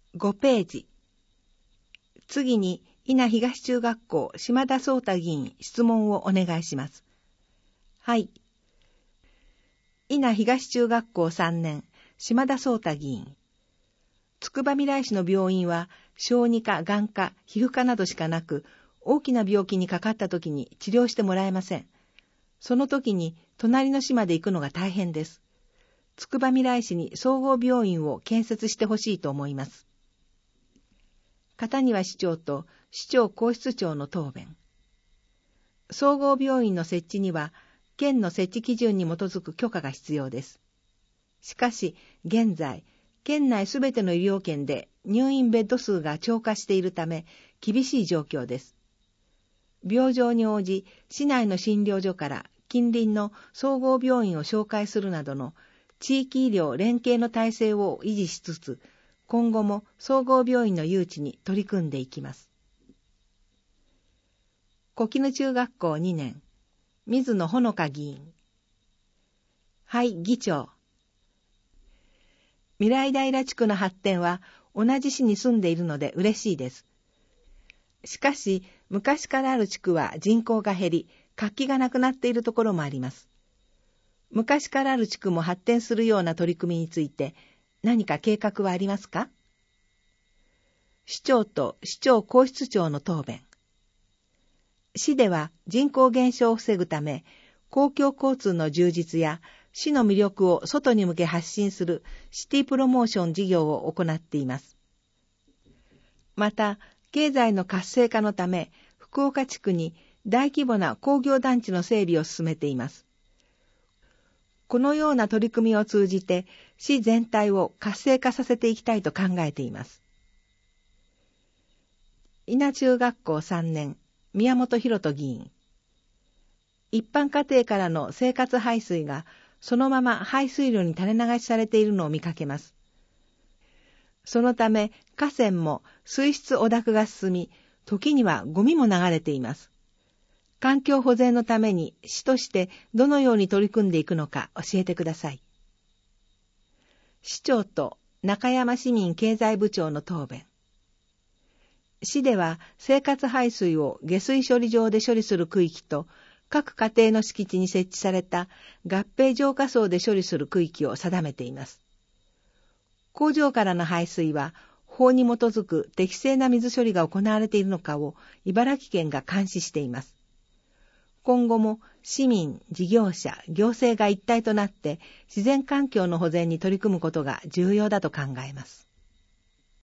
5ページ。次に、伊那東中学校島田壮太議員質問をお願いします。はい。伊那東中学校3年、島田壮太議員。つくばみらい市の病院は、小児科、眼科、皮膚科などしかなく、大きな病気にかかった時に治療してもらえません。その時に隣の市まで行くのが大変です。つくばみらい市に総合病院を建設してほしいと思います。片庭市長と市長皇室長の答弁。総合病院の設置には、県の設置基準に基づく許可が必要です。しかし、現在、県内すべての医療圏で入院ベッド数が超過しているため、厳しい状況です。病状に応じ、市内の診療所から近隣の総合病院を紹介するなどの地域医療連携の体制を維持しつつ、今後も総合病院の誘致に取り組んでいきます。小絹中学校2年、水野ほのか議員。はい、議長。未来平地区の発展は同じ市に住んでいるので嬉しいです。しかし、昔からある地区は人口が減り、活気がなくなっているところもあります。昔からある地区も発展するような取り組みについて、何か計画はありますか？市長と市長皇室長の答弁。市では人口減少を防ぐため、公共交通の充実や市の魅力を外に向け発信するシティプロモーション事業を行っています。また、経済の活性化のため、福岡地区に大規模な工業団地の整備を進めています。このような取り組みを通じて、市全体を活性化させていきたいと考えています。伊那中学校3年、宮本博人議員。一般家庭からの生活排水がそのまま排水路に垂れ流しされているのを見かけます。そのため河川も水質汚濁が進み、時にはゴミも流れています。環境保全のために市としてどのように取り組んでいくのか教えてください。市長と中山市民経済部長の答弁。市では生活排水を下水処理場で処理する区域と各家庭の敷地に設置された合併浄化槽で処理する区域を定めています。工場からの排水は法に基づく適正な水処理が行われているのかを茨城県が監視しています。今後も市民、事業者、行政が一体となって自然環境の保全に取り組むことが重要だと考えます。